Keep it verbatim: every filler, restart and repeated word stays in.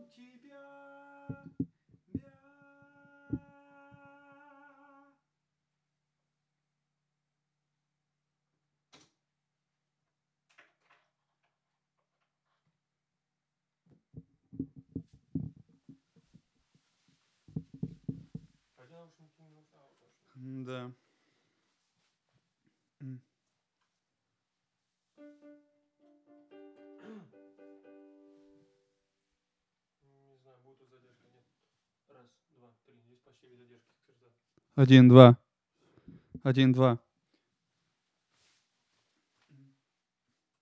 Да. Не знаю, будет тут задержка, нет. Раз, два, три. Здесь почти без задержки, как всегда. Один, два. Один, два.